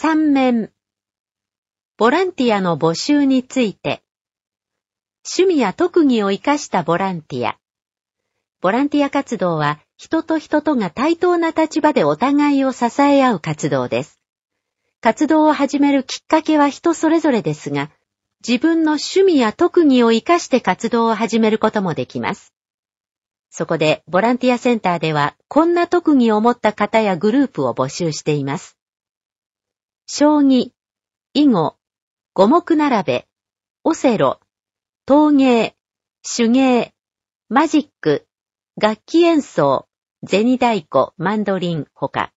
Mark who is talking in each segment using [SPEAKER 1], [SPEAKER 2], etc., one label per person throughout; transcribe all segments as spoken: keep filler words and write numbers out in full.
[SPEAKER 1] さん面。ボランティアの募集について。趣味や特技を生かしたボランティア。ボランティア活動は人と人とが対等な立場でお互いを支え合う活動です。活動を始めるきっかけは人それぞれですが、自分の趣味や特技を生かして活動を始めることもできます。そこでボランティアセンターではこんな特技を持った方やグループを募集しています。将棋、囲碁、五目並べ、オセロ、陶芸、手芸、マジック、楽器演奏、銭太鼓、マンドリンほか。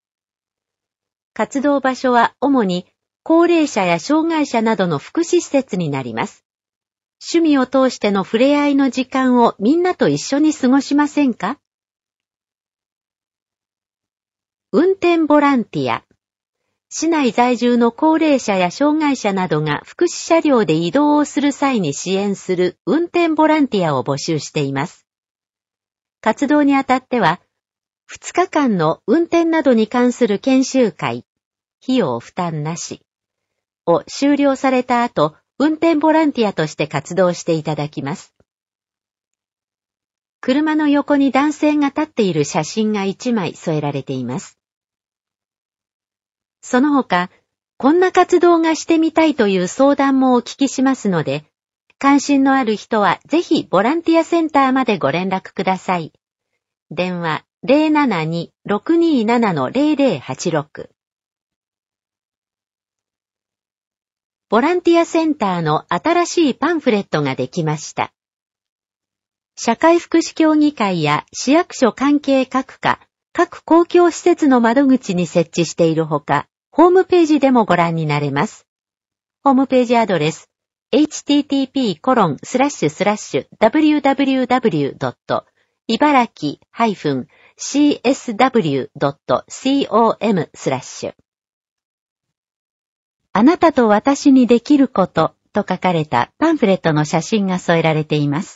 [SPEAKER 1] 活動場所は主に高齢者や障害者などの福祉施設になります。趣味を通しての触れ合いの時間をみんなと一緒に過ごしませんか？運転ボランティア。市内在住の高齢者や障害者などが福祉車両で移動をする際に支援する運転ボランティアを募集しています。活動にあたっては、ふつかかんの運転などに関する研修会、費用負担なし、を終了された後、運転ボランティアとして活動していただきます。車の横に男性が立っている写真がいちまい添えられています。その他、こんな活動がしてみたいという相談もお聞きしますので、関心のある人はぜひボランティアセンターまでご連絡ください。電話 ゼロななに ろくにーなな ゼロゼロはちろく。ボランティアセンターの新しいパンフレットができました。社会福祉協議会や市役所関係各課、各公共施設の窓口に設置しているほか、ホームページでもご覧になれます。ホームページアドレス、エイチティーティーピーコロンスラッシュスラッシュダブリューダブリューダブリュードットいばらきハイフンシーエスダブリュードットコム スラッシュ。あなたと私にできることと書かれたパンフレットの写真が添えられています。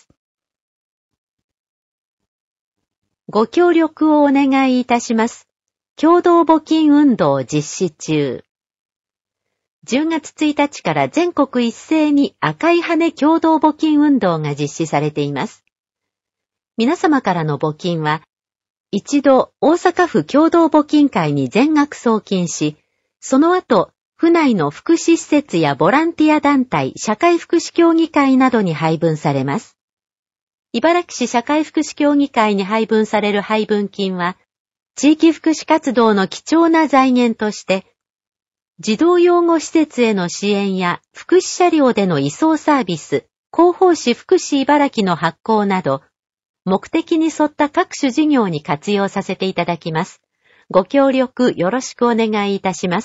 [SPEAKER 1] ご協力をお願いいたします。共同募金運動実施中。じゅうがつついたちから全国一斉に赤い羽共同募金運動が実施されています。皆様からの募金は、一度大阪府共同募金会に全額送金し、その後、府内の福祉施設やボランティア団体、社会福祉協議会などに配分されます。茨城市社会福祉協議会に配分される配分金は、地域福祉活動の貴重な財源として、児童養護施設への支援や福祉車両での移送サービス、広報誌福祉茨城の発行など、目的に沿った各種事業に活用させていただきます。ご協力よろしくお願いいたします。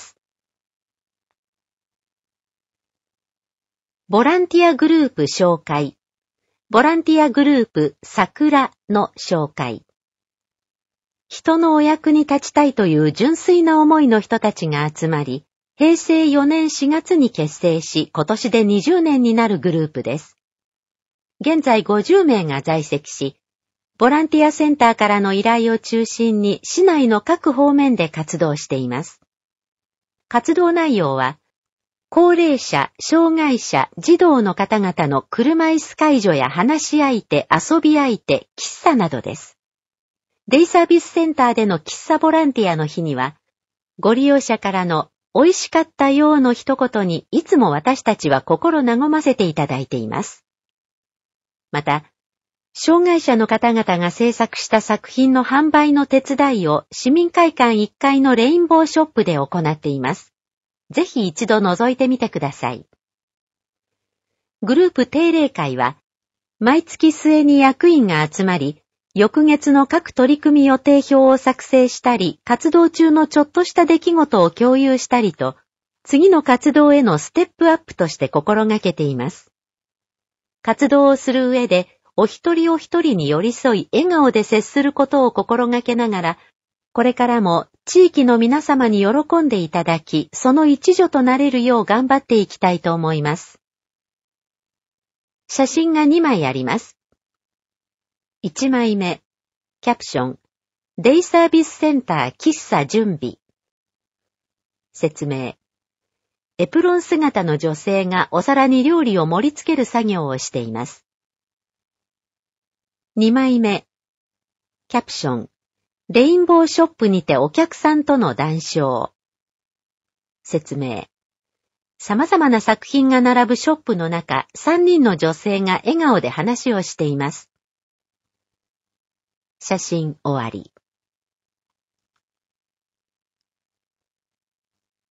[SPEAKER 1] ボランティアグループ紹介。ボランティアグループ桜の紹介。人のお役に立ちたいという純粋な思いの人たちが集まり、へいせいよねんしがつに結成し、今年でにじゅうねんになるグループです。現在ごじゅうめいが在籍し、ボランティアセンターからの依頼を中心に市内の各方面で活動しています。活動内容は、高齢者、障害者、児童の方々の車椅子介助や話し相手、遊び相手、喫茶などです。デイサービスセンターでの喫茶ボランティアの日には、ご利用者からの美味しかったようの一言にいつも私たちは心和ませていただいています。また、障害者の方々が制作した作品の販売の手伝いを市民会館いっかいのレインボーショップで行っています。ぜひ一度覗いてみてください。グループ定例会は、毎月末に役員が集まり、翌月の各取り組み予定表を作成したり、活動中のちょっとした出来事を共有したりと、次の活動へのステップアップとして心がけています。活動をする上で、お一人お一人に寄り添い、笑顔で接することを心がけながら、これからも地域の皆様に喜んでいただき、その一助となれるよう頑張っていきたいと思います。写真がにまいあります。いちまいめ、キャプション、デイサービスセンター喫茶準備。 説明。エプロン姿の女性がお皿に料理を盛り付ける作業をしています。にまいめ。キャプション。レインボーショップにてお客さんとの談笑。説明。様々な作品が並ぶショップの中、さんにんの女性が笑顔で話をしています。写真終わり。